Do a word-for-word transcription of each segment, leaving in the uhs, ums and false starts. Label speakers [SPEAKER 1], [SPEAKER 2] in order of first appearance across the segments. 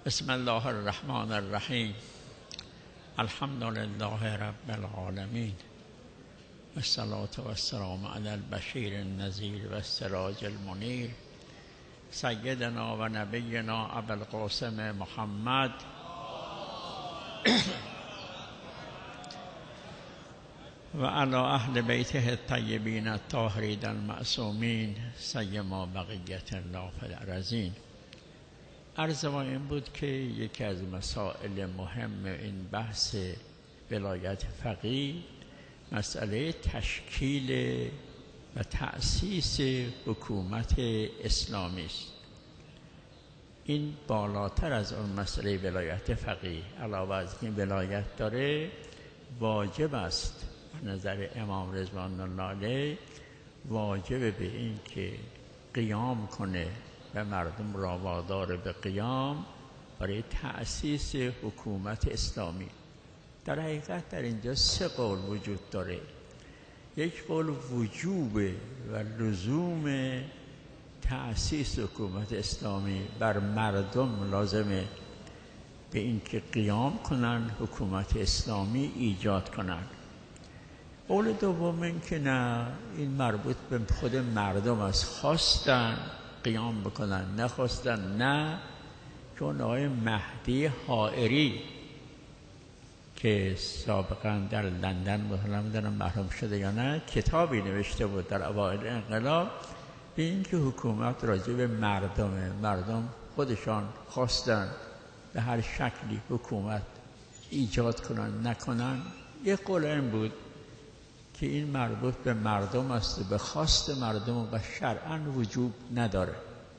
[SPEAKER 1] بسم الله الرحمن الرحیم. الحمد لله رب العالمین، والصلاة والسلام علی البشیر النذیر و السراج المنیر، سیدنا و نبینا ابوالقاسم محمد و علی اهل بیته الطیبین الطاهرین المعصومین، سیما بقیت الله فی الارضین. عرض ما این بود که یکی از مسائل مهم این بحث ولایت فقیه مسئله تشکیل و تأسیس حکومت اسلامی است. این بالاتر از اون مسئله ولایت فقیه، علاوه از این ولایت داره، واجب است به نظر امام رضوان الله علیه، واجب به این که قیام کنه و مردم را وادار به قیام برای تأسیس حکومت اسلامی. در حقیقت در اینجا سه قول وجود داره. یک قول وجوب و لزوم تأسیس حکومت اسلامی بر مردم لازمه به این که قیام کنن، حکومت اسلامی ایجاد کنن. قول دوم این که نه، این مربوط به خود مردم است، خواستن قیام بکنن، نخواستن نه. چون آقای مهدی حائری که سابقا در لندن مثلا میدونم محروم شده یا نه، کتابی نوشته بود در اوایل انقلاب به این که حکومت راجع به مردمه، مردم خودشان خواستن به هر شکلی حکومت ایجاد کنن نکنن. یک قول این بود که این مربوط به مردم است، به خواست مردم و شرعاً وجوب نداره.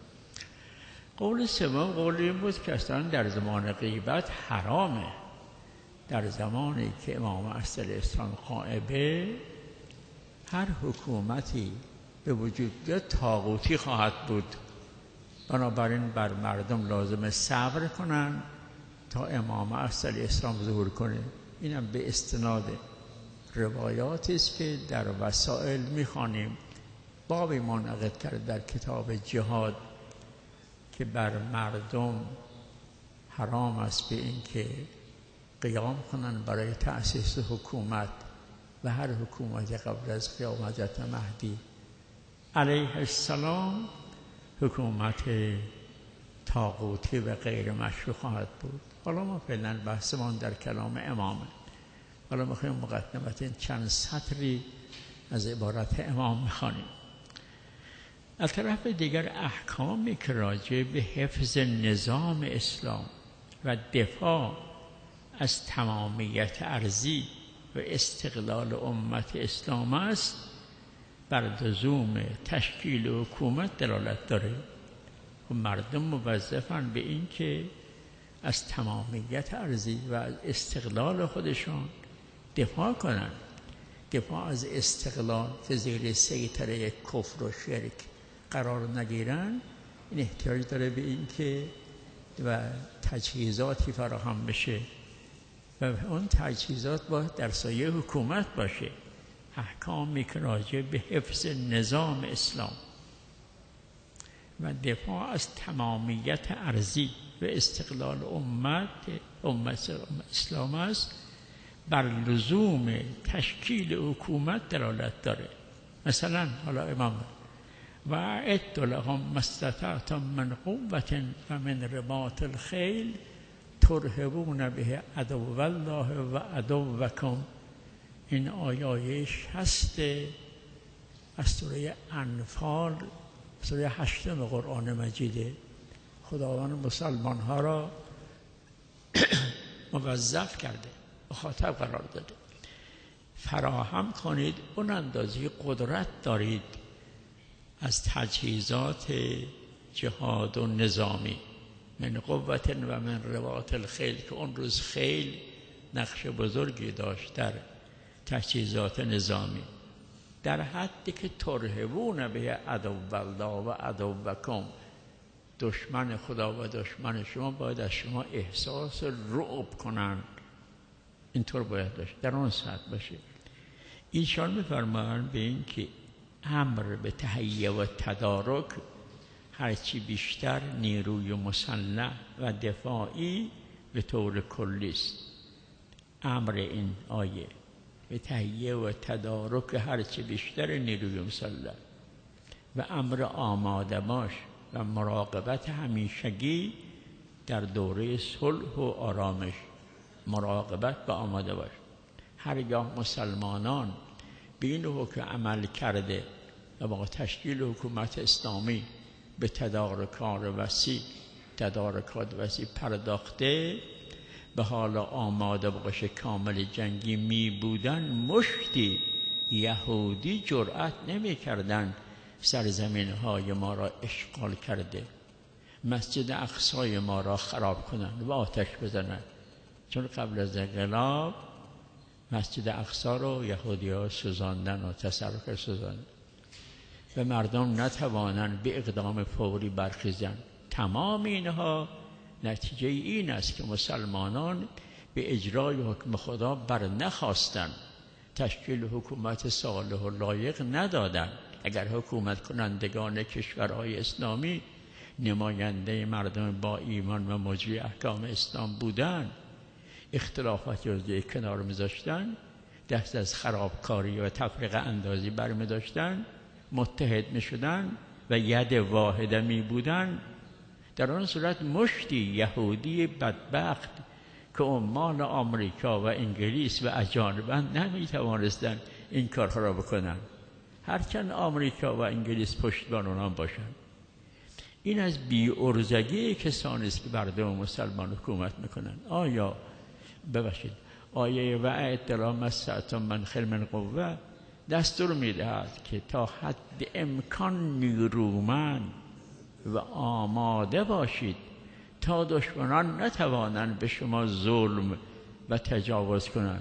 [SPEAKER 1] قول سوم قول این بود که اصلا در زمان غیبت حرامه. در زمانی که امام اصل اسلام غائبه، هر حکومتی به وجود بیاد طاغوتی خواهد بود. بنابراین بر مردم لازم صبر کنن تا امام اصل اسلام ظهور کنه. اینم به استناد روایاتی است که در وسائل میخوانیم. بابی منعقد کرد در کتاب جهاد که بر مردم حرام است به این که قیام کنن برای تأسیس حکومت و هر حکومت قبل از قیام حضرت مهدی علیه السلام حکومت طاغوتی و غیر مشروع خواهد بود. حالا ما فعلا بحثمان در کلام امامه. حالا میخوایم مقدمت این چند سطری از عبارت امام میخوانیم. از طرف دیگر احکامی که راجع به حفظ نظام اسلام و دفاع از تمامیت ارضی و استقلال امت اسلام است، بر لزوم تشکیل حکومت دلالت داره و مردم موظفن به این که از تمامیت ارضی و از استقلال خودشان دفاع کنن. دفاع از استقلال که زیر سیطره کفر و شرک قرار نگیرن، این احتیاج داره به این که و تجهیزاتی فراهم بشه و اون تجهیزات باید در سایه حکومت باشه. احکامی که راجع به حفظ نظام اسلام و دفاع از تمامیت ارضی و استقلال امت امت اسلام است، بر لزوم تشکیل حکومت دلالت داره. مثلا حالا امام و اعدوا لهم ما استطعتم من قوة و من رباط الخیل ترهبون به عدو الله و عدوکم. این آیایش هست از سوره انفال، سوره هشتم قرآن مجیده. خداوند مسلمان ها را موظف کرده، مخاطب قرار داده فراهم کنید اون اندازه قدرت دارید از تجهیزات جهاد و نظامی، من قوت و من رباط الخیل، که اون روز خیل نقش بزرگی داشت در تجهیزات نظامی، در حدی که ترهبون به عدو الله و عدوکم، دشمن خدا و دشمن شما باید از شما احساس رعب کنن. اینطور باید باشه، در اون سطح باشه. ایشان می‌فرمایند به این که امر به تهیه و تدارک هرچی بیشتر نیروی مسلح و دفاعی به طور کلی است. امر این آیه به تهیه و تدارک هرچی بیشتر نیروی مسلح و امر آماده باش و مراقبت همیشگی در دوره صلح و آرامش. مراقبت و آماده باش. هرگاه مسلمانان به این حکم عمل کرده و با تشکیل حکومت اسلامی به تدارکات وسیع تدارکات وسیع پرداخته، به حال آماده باش کامل جنگی می بودن، مشتی یهودی جرأت نمی کردن سرزمین های ما را اشغال کرده، مسجد اقصای ما را خراب کنند و آتش بزنند. چون قبل از انقلاب مسجد اقصا رو یهودی ها سوزاندن و تصرف سوزاندن و مردم نتوانند به اقدام فوری برخیزند. تمام اینها نتیجه این است که مسلمانان به اجرای حکم خدا بر نخواستند، تشکیل حکومت صالح و لایق ندادند. اگر حکومت کنندگان کشورهای اسلامی نماینده مردم با ایمان و مجری احکام اسلام بودند، اختلافات رو کنار می‌ذاشتند، دست از خرابکاری و تفرقه اندازی برمی‌داشتند، متحد می‌شدند و ید واحده می‌بودند، در آن صورت مشتی یهودی بدبخت که عمال آمریکا و انگلیس و اجانبند نمی‌توانستند این کارها را بکنند، هرچند آمریکا و انگلیس پشتیبان آنها باشند. این از بی‌عرضگی کسانی است که بر مردم مسلمان حکومت میکنند. آیا ببخشید آیه و اطلاع مسعتم من خیر من قوه دستور میدهد که تا حد امکان نیرومند و آماده باشید تا دشمنان نتوانند به شما ظلم و تجاوز کنند.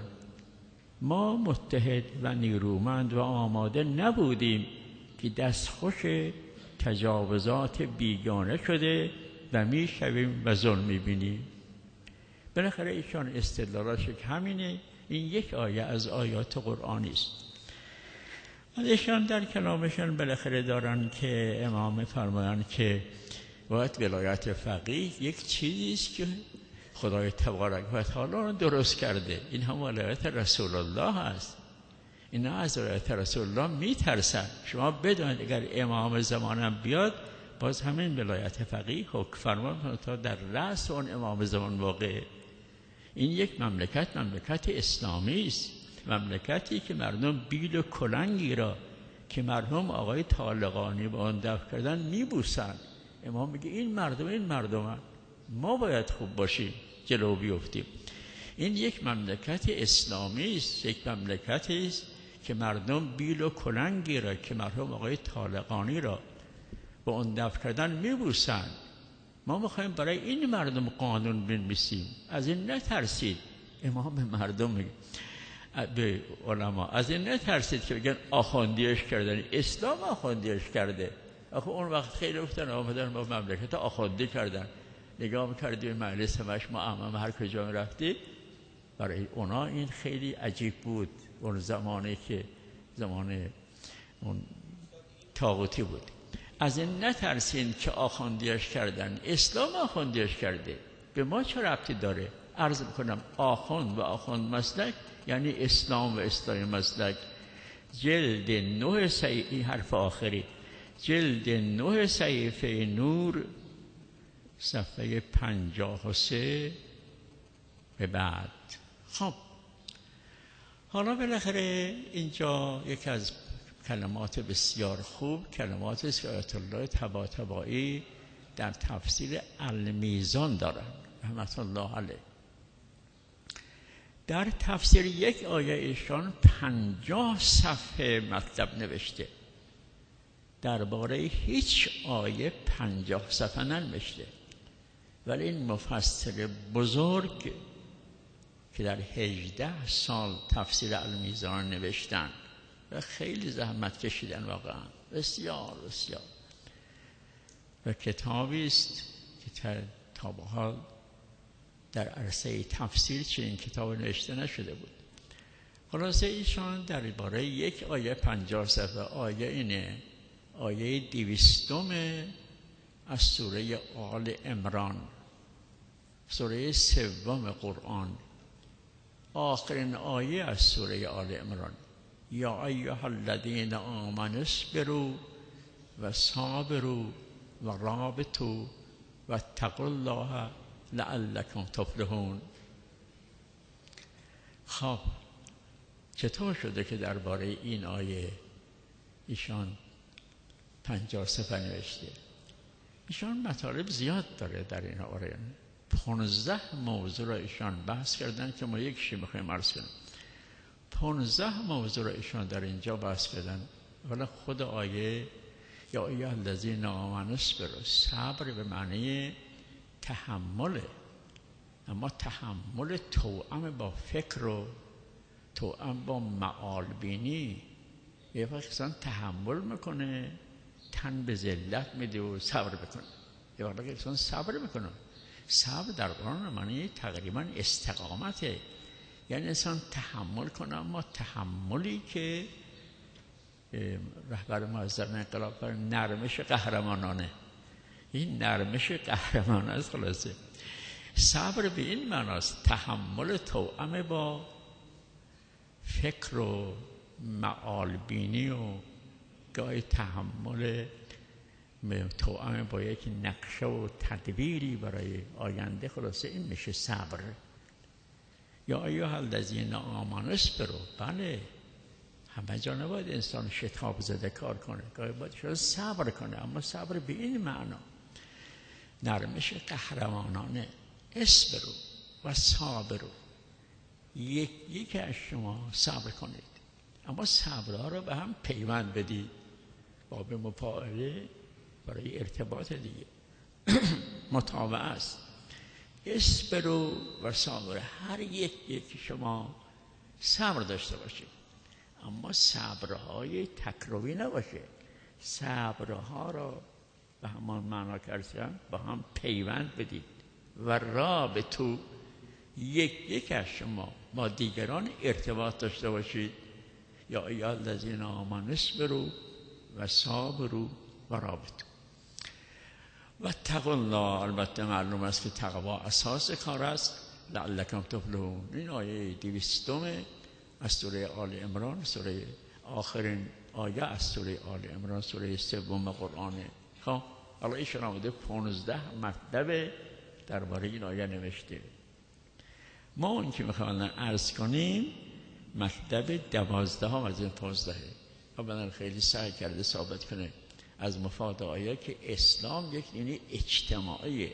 [SPEAKER 1] ما متحد و نیرومند و آماده نبودیم که دستخوش تجاوزات بیگانه شده و میشویم و ظلم میبینیم. بالاخره ایشان استدلالش همینه. این یک آیه از آیات قرآنی است. ایشان در کلامشان بالاخره دارن که امام فرمایند که باید ولایت فقیه یک چیزی است که خدای تبارک و تعالی درست کرده. این هم ولایت رسول الله است. اینا از ولایت رسول الله میترسن. شما بدونید اگر امام زمانم بیاد باز همین ولایت فقیه حکم فرمان تا در رأس اون امام زمان واقعه. این یک مملکت مملکت اسلامی است، مملکتی که مردم بیل و کلنگی را که مرحوم آقای طالقانی با آن دفع کردن میبوسند. امام میگه این مردم این مردمن، ما باید خوب باشیم جلو بیفتیم. این یک مملکت اسلامی است، یک مملکتی است که مردم بیل و کلنگی را که مرحوم آقای طالقانی را با اون دفع کردن میبوسند. ما میخوایم برای این مردم قانون بنویسیم، از این نترسید. امام مردم میگه به علما از این نترسید که بگن آخوندیش کردن، اسلام آخوندیش کرده. آخه اون وقت خیلی گفتن آمدن با مملکت آخوندی کردن، نگاه میکردی به مجلس همش معمم هر کجا رفتی. برای اونا این خیلی عجیب بود اون زمانی که زمان اون طاغوتی بود. از این نترسین که آخوندیش کردن، اسلام آخوندیش کرده، به ما چه ربطی داره؟ عرض میکنم آخوند و آخوند مسلک یعنی اسلام و اسلامی مسلک. جلد نه صحیفه، حرف آخری، جلد نه صحیفه نور صفحه پنجاه و سه به بعد. خب حالا بالاخره اینجا یکی از کلمات بسیار خوب، کلمات است که آیت الله طباطبایی در تفسیر المیزان دارن رحمت الله علیه. در تفسیر یک آیه ایشان پنجاه صفحه مطلب نوشته، درباره هیچ آیه پنجاه صفحه ننوشته. ولی این مفسر بزرگ که در هجده سال تفسیر المیزان نوشتن و خیلی زحمت کشیدن، واقعا بسیار بسیار، و کتابی است که تا به حال در عرصه تفسیر چنین کتاب نوشته نشده بود. خلاصه ایشان درباره یک آیه پنجاه صفحه، آیه اینه، آیه دویستم از سوره آل عمران، سوره سوم قرآن، آخرین آیه از سوره آل عمران: یا ایها الذین آمنوا اصبروا و صابروا و رابطوا و اتقوا الله لعلکم تفلحون. خب چطور شده که درباره این آیه ایشان پنجاه صفحه نوشته؟ ایشان مطالب زیاد داره در این آیه، پانزده موضوع را ایشان بحث کردن که ما یکیشی میخوایم عرض کنیم. پانزده موضوع را ایشان در اینجا بحث کردن. ولی خود آیه یا ایها الذین آمنوا اصبروا، صبر به معنی تحمله، اما تحمل توأم با فکر و توأم با معال بینی. یه وقت انسان تحمل میکنه، تن به ذلت میده و صبر میکنه. یه وقت انسان صبر میکنه. صبر در قرآن معنی تقریبا استقامته، یعنی انسان تحمل کنه، اما تحملی که رهبر معظم انقلاب بر نرمش قهرمانانه، این نرمش قهرمانانه است. خلاصه صبر به این معناست، تحمل توأم با فکر و معال بینی و گاهی تحمل توأم با یک نقشه و تدبیری برای آینده. خلاصه این میشه صبر. یا ایها الذین آمنوا اصبروا، بله همه جا نباید انسان شتاب زده کار کنه، گاهی باید شاید صبر کنه، اما صبر به این معنا نرمش قهرمانانه. اصبروا و صابروا، یک یک از شما صبر کنید، اما صبرها رو به هم پیوند بدید. باب مفاعله برای ارتباط دیگه متابعه است. اصبروا و صابروا، هر یک یک شما صبر داشته باشید، اما صبرهای تکراری نباشه. صبرها را به همان معنا کردن با هم پیوند بدید. و رابطوا، یک یک از شما با دیگران ارتباط داشته باشید. یا ایها الذین آمنوا اصبروا و صابروا و رابطوا و اتقوا الله. البته معلوم است که تقوا اساس کار است. لعلکم تفلحون، این آیه دویستم از سوره آل عمران، سوره آخرین آیه از سوره آل عمران، سوره سوم قرآنه. خب حالا ایشون آمده پانزده مطلب درباره این آیه نوشته. ما اون که میخوایم عرض کنیم مطلب دوازده هم از این پانزدهه. و من خیلی سعی کرده ثابت کنه از مفاد آیه که اسلام یک دین اجتماعیه.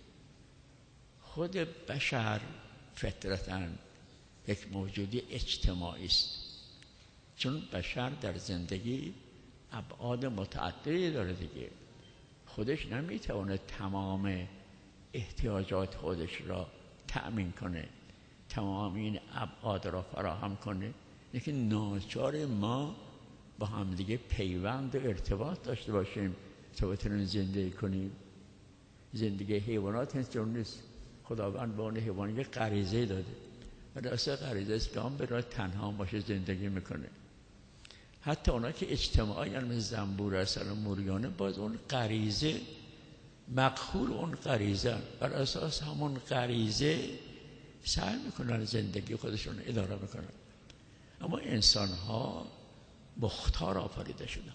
[SPEAKER 1] خود بشر فطرتاً یک موجودی اجتماعی است، چون بشر در زندگی ابعاد متعددی داره دیگه. خودش نمیتونه تمام احتیاجات خودش را تأمین کنه، تمام این ابعاد را فراهم کنه، لیکن ناچار ما با هم دیگه پیوند و ارتباط داشته باشیم تا بتونیم زندگی کنیم. زندگی حیوانات اینطور نیست. خداوند به اون حیوان یک غریزه داده و درسته غریزه اسلام به راه تنها باشه زندگی میکنه. حتی اونا که اجتماعی یعنی مثل زنبور اصلا موریانه، باز اون غریزه مقهور اون غریزه بر اساس همون غریزه سعی میکنن زندگی خودشون اداره میکنن. اما انسان ها مختار آفریده شدن.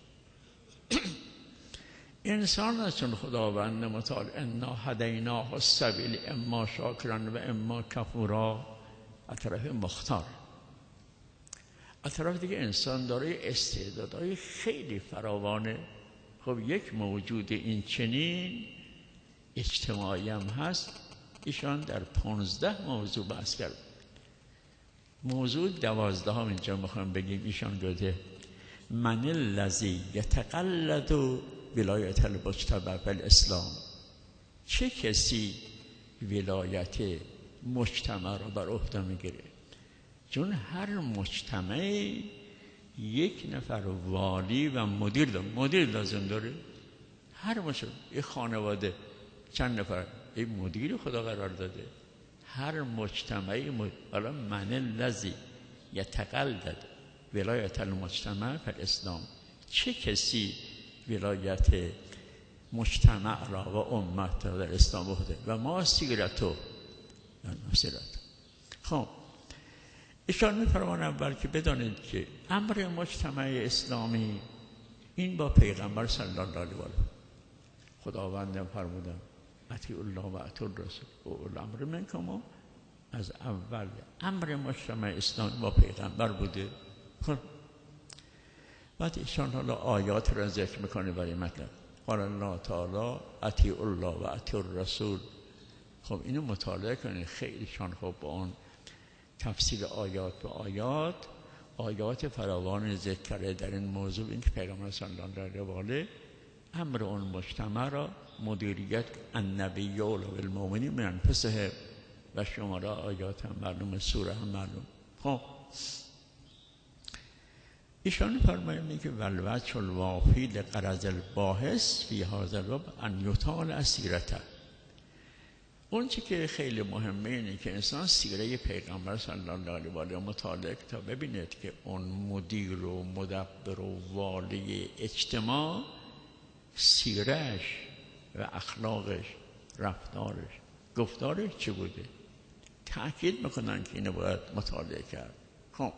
[SPEAKER 1] انسان است چون خداوند متعال انا هدیناه السبیل اما شاکرا و اما کفورا، از طرف مختار. از طرف دیگه انسان داره استعدادهای خیلی فراوانه. خب یک موجود این چنین اجتماعی هم هست. ایشان در پانزده موضوع بحث کرد. موضوع دوازده هم اینجا میخوام بگیم. ایشان گفته من الذی یتقلد ولایت المجتمع فی الاسلام، چه کسی ولایت مجتمع را بر عهده میگیره؟ چون هر مجتمع یک نفر والی و مدیر داره. مدیر لازم داره. هر مجتمع، یک خانواده چند نفر یک مدیر خدا قرار داده. هر مجتمعی مد... حالا من الذی یتقلد ولایت المجتمع فی الاسلام، چه کسی ولایت مجتمع را و امت را در اسلام بوده و ما سیرتو سیرت. خب ایشان می‌فرمایند اول که بدانید که امر مجتمع اسلامی این با پیغمبر صلی الله علیه و آله خداوند فرمودن اطیعوا الله و اطیعوا الرسول و اولي الامر منکم. از اول امر مجتمع اسلامی با پیغمبر بوده. خب بعد ایشان حالا آیات را ذکر میکنه برای مطلب. قال الله تعالی اطیعوا الله و اطیعوا الرسول. خب اینو مطالعه کنید خیلی شان. خب با اون تفسیر آیات به آیات آیات فراوان ذکر کرده در این موضوع، این که پیغمبر صلی الله علیه و آله امر اون مجتمع را مدیریت النبی و المؤمنین من انفسهم و شماره آیات هم معلومه، سوره هم معلوم. خب ایشان فرمایند که والوجه الوافی لغرض الباحث فی هذا الباب ان یطالع سیرته. اون چی که خیلی مهمه اینه که انسان سیره پیغمبر صلی الله علیه و آله مطالعه تا ببیند که اون مدیر و مدبر و والی اجتماع سیرش و اخلاقش، رفتارش، گفتارش چی بوده. تأکید میکنن که اینو باید مطالعه کرد. خب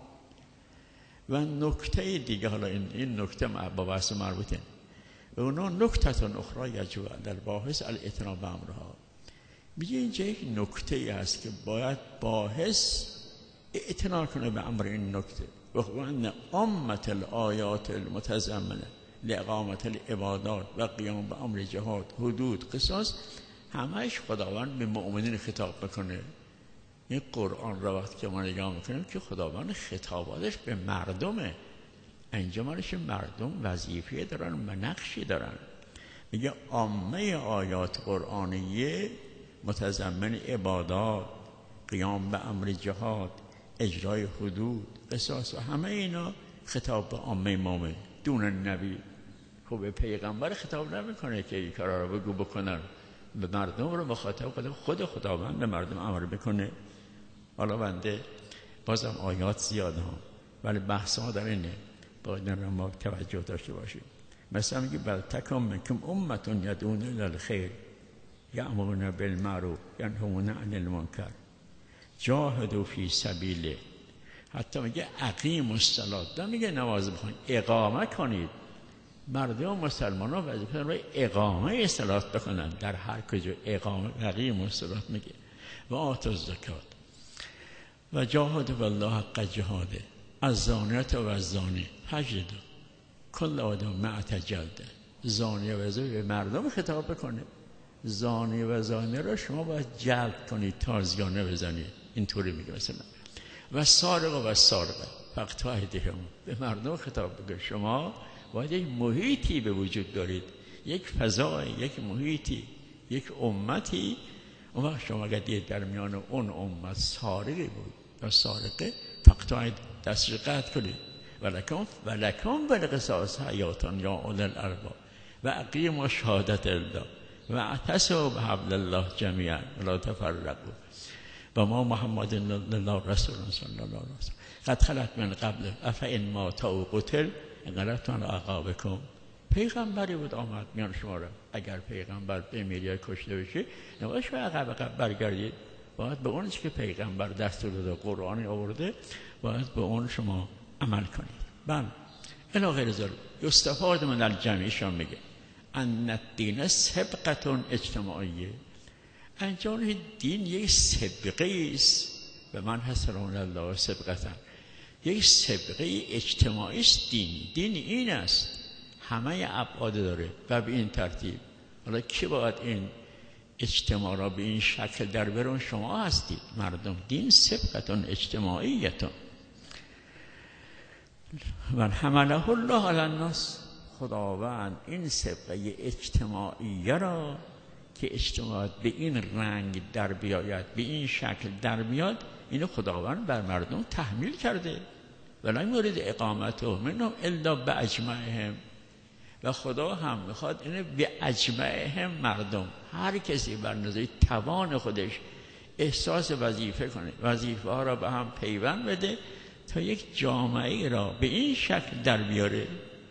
[SPEAKER 1] و نکته دیگه، حالا این, این نکته با بحث مربوطه و اونا نکته اخرى یجب در باحث الاعتنا به امرها. میگه اینجا یک نکته هست که باید باحث اعتنا کنه به امر این نکته و ان امت الآیات المتضمنه لاقامت العبادات و قیام به امر جهاد، حدود، قصاص، همش خداوند به مؤمنین خطاب بکنه. این قرآن را وقتی که ما نگاه میکنیم که خداوند خطاباتش به مردمه. اینجا مالش مردم وظیفه دارن و نقشی دارن. میگه عامه آیات قرآنیه متضمن عبادات، قیام به امر جهاد، اجرای حدود، قصاص و همه اینا خطاب به عامه مؤمن دون نبی. خب به پیغمبر خطاب نمیکنه که این کارا رو بگو بکنن، به مردم رو مخاطب کنه. خود خداوند به مردم امر بکنه. حالا بنده بازم آیات زیاد ها ولی بحث ها در اینه باید ما توجه داشته باشیم. مثلا میگه بل تکن منکم امتون یدعون الی الخیر یأمرون بالمعروف ینهون عن المنکر جاهدوا فی سبیله. حتی میگه اقیموا الصلاة، دا میگه نماز بخونید، اقامه کنید. مردم مسلمان ها وظیفه دارن اقامه صلات بکنن در هر کجا. اقامه اقیموا الصلاة میگه و آتوا الزکات و جاهدوا بالله حق جهاده الزانیة و الزانی فجلدوا کل آدم مئة جلده. زانیه و زانی به مردم خطاب بکنه. زانی و زانی را شما باید جلد کنید تا زیانه بزنید. اینطوری میگه مثلا و سارق و سارقه فقطعوا ایدیهم. به مردم خطاب بکنه شما باید یک محیطی به وجود دارید، یک فضای، یک محیطی، یک امتی. اون وقت شما اگر دید در میان اون امت سارقی بود یا سارقه فقطعوا دستش قطع کنید. ولکم ولکم بالقصاص حیاتان یا اولی الالباب و اقیموا شهادة الله و اعتصموا بحبل الله جمیعا ولا تفرقوا و ما محمد الله رسول صلی الله علیه و سلم قد خلت من قبل افئن مات او قتل انقلبتم علی اعقابکم. پیغمبری بود آمد میان شما را، اگر پیغمبر بمیره یا کشته بشه نباید شما عقب عقب برگردید. باید به اون چیزی که پیغمبر دستور داده قرآنی آورده باید به اون شما عمل کنید. بله الی غیر ذلک یستفاد من الجمعیشان میگه ان الدین سبقه اجتماعیه. انجام دین یک سبقه است به من حسران الله سبقتا، یک سبقه اجتماعی است. دین دین این است، همه ابعاد داره و به این ترتیب. حالا کی باید این اجتماع را به این شکل در برون؟ شما هستید مردم. دین سبقتون اجتماعیتون و حمله الله علی الناس. خداوند این سبقه اجتماعیه را که اجتماع به این رنگ در بیاید، به این شکل در بیاد، اینو خداوند بر مردم تحمیل کرده. ولی مورد اقامته منهم الا باجمعهم. و خدا هم میخواد اینو به اجمعهم مردم، هر کسی بر نظر توان خودش احساس وظیفه کنه، وظیفه ها را به هم پیوند بده تا یک جامعه را به این شکل در بیاره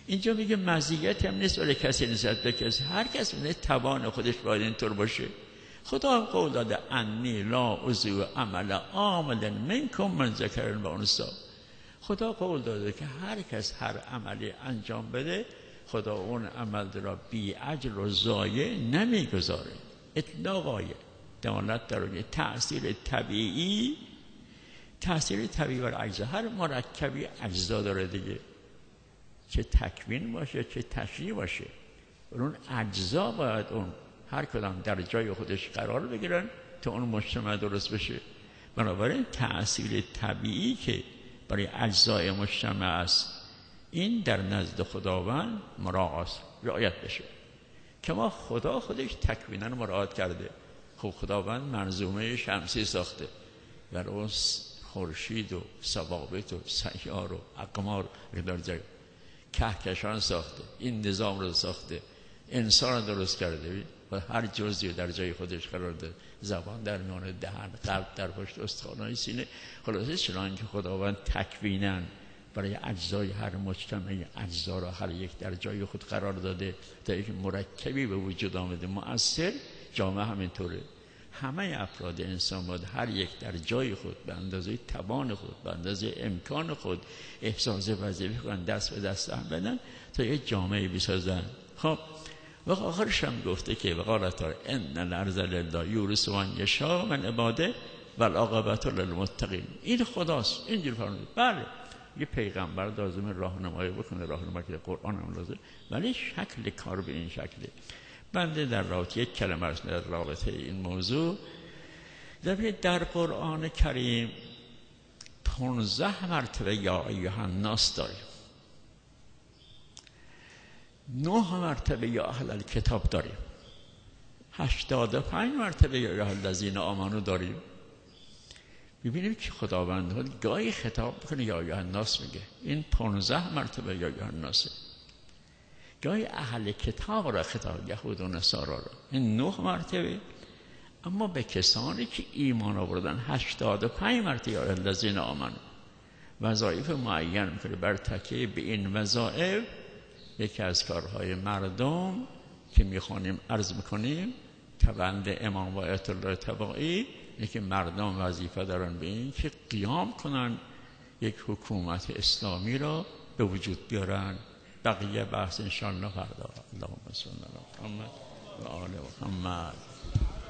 [SPEAKER 1] اینجا میگه مزیتی هم نیست ولی کسی نسبت به کسی، هر کس میده توان خودش باید اینطور باشه. خدا قول داده انی لا اضیع عمل عامل منکم من ذکر و انثی. خدا قول داده که هر کس هر عملی انجام بده خدا اون عمل را بی اجر و ضایع نمیگذاره. اطلاق آیه دلالت داره تأثیر طبیعی، تأثیر طبیعی بر اجزا، هر مرکبی اجزا داره دیگه، چه تکوین باشه چه تشریح باشه، اون اجزا باید اون هر کدام در جای خودش قرار بگیرن تا اون مجتمع درست بشه. بنابراین تأثیر طبیعی که برای اجزای مجتمع است این در نزد خداوند مراعات رعایت بشه. که ما خدا خودش تکوینا مراعات کرده. خب خداوند منظومه شمسی ساخته، در اون خورشید و ثوابت و سیار و اقمار رو در جای کهکشان ساخته، این نظام رو ساخته، انسان رو درست کرده و هر جزئی در جای خودش قرار داده، زبان در میان دهن، قلب در پشت استخوان‌های سینه. خلاصه چنان که خداوند تکویناً برای اجزای هر مجتمع اجزا را هر یک در جای خود قرار داده تا یک مرکبی به وجود آمده مؤثر. جامعه همینطوره، همه افراد انسان باید هر یک در جای خود به اندازه توان خود به اندازه امکان خود احساس وظیفه کنن، دست به دست هم بدن تا یک جامعه بسازن. خب و آخرش هم گفته که وقال تعالی ان الارض لله یورثها من یشاء من عباده والعاقبة للمتقین. این خداست، اینجور فرمود. بله یه پیغمبر لازم راهنمایی بکنه، راهنمایی که قرآن هم لازم، ولی شکل کار به این شکله. بنده در رابطه یک کلمه در رابطه این موضوع در قرآن کریم پانزده مرتبه یا ایها الناس داریم، نه مرتبه یا اهل الکتاب داریم، هشتاد و پنج مرتبه یا ایها الذین آمنوا داریم. ببینیم که خداوند گاهی خطاب میکنه یا ایها الناس میگه، این پانزده مرتبه یا ایها الناس. گاهی اهل کتاب را خطاب، یهود و نصارا را، این نه مرتبه. اما به کسانی که ایمان آوردن هشتاد و پنج مرتبه یا الذین آمنوا. وظایف معین میکنه بر تکیه به این وظایف. یکی از کارهای مردم که میخوانیم عرض میکنیم تبند امام و آیت الله طباعی، یکی مردم وظیفه دارن به این که قیام کنن یک حکومت اسلامی را به وجود بیارن. بقیه بحث انشاءالله فردا. اللهم صل علی محمد و آل محمد.